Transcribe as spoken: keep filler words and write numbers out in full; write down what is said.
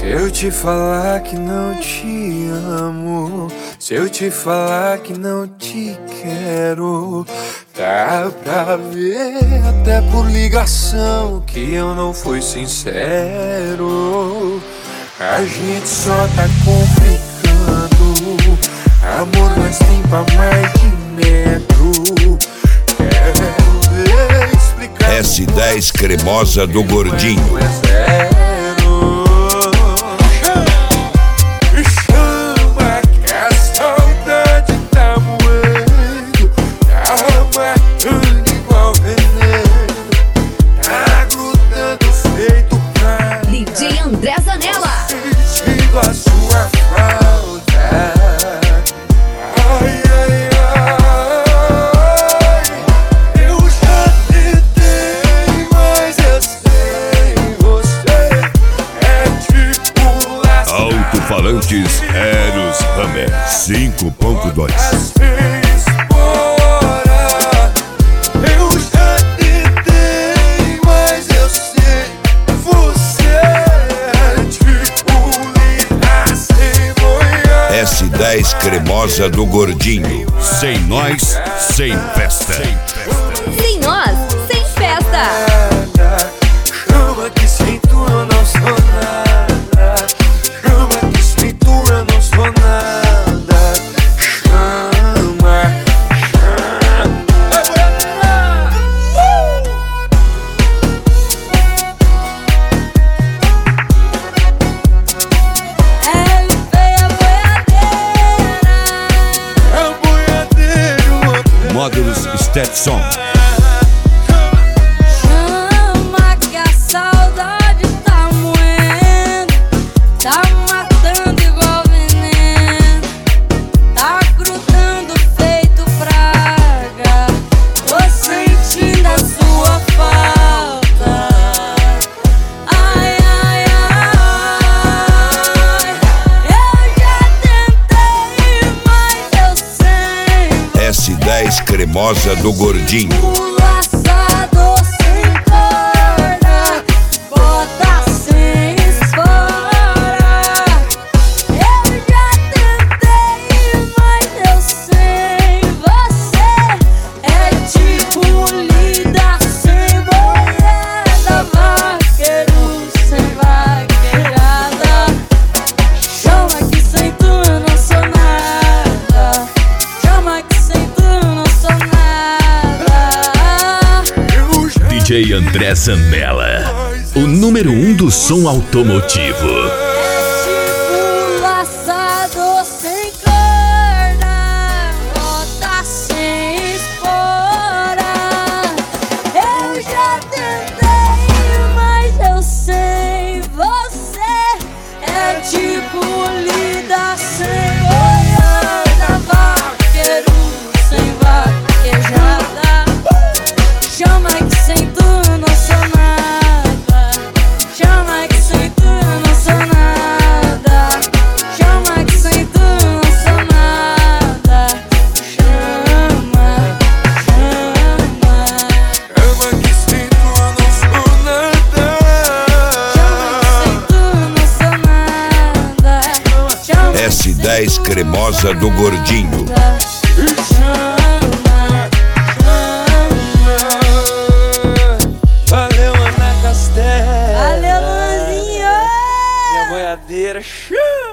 eu te falar que não te amo, se eu te falar que não te quero, dá pra ver até por ligação que eu não fui sincero. A gente só tá complicando, amor nós tem pra mais de metro. Quero ver explicar. S dez cremosa do Gordinho. A sua falta. Ai, ai, ai, eu já tentei, mas eu sei, você é tipo lá. Alto-falantes Eros Hammer cinco ponto dois. S dez cremosa do Gordinho. Sem nós, sem festa. Sem nós, sem festa. Chama que sem tu eu não sou nada. Chama que sem tu eu não sou nada. Chama, Módulos Stetson. Chama que a saudade tá moendo, tá matando igual veneno, tá grudando feito praga. Tô sentindo a sua falta. Ai, ai, ai, eu já tentei, mas eu sei. S dez cremosa do Gordinho. O laçador sem corda, bota sem espora. Eu já tentei, mas eu sei. Você é tipo lida sem boiada, vaqueiro sem vaquejada. Chama que sem tu eu não sou nada. Chama que sem tu eu não sou nada. D J André Zambella, o número um do som automotivo. Tipo laçador sem corda, bota sem espora. Eu já tentei, mas eu sei. Você é tipo lida sem boiada, vaqueiro sem vaquejada. Chama que sem tu eu não sou nada. Chama que sem tu eu não sou nada. Chama que sem tu eu não sou nada. Chama, chama. chama que sem tu eu não sou nada. Chama que sem tu eu não sou nada. Chama S dez cremosa do Gordinho. Valeu, Ana Castela. Valeu, Luanzinho! Minha boiadeira.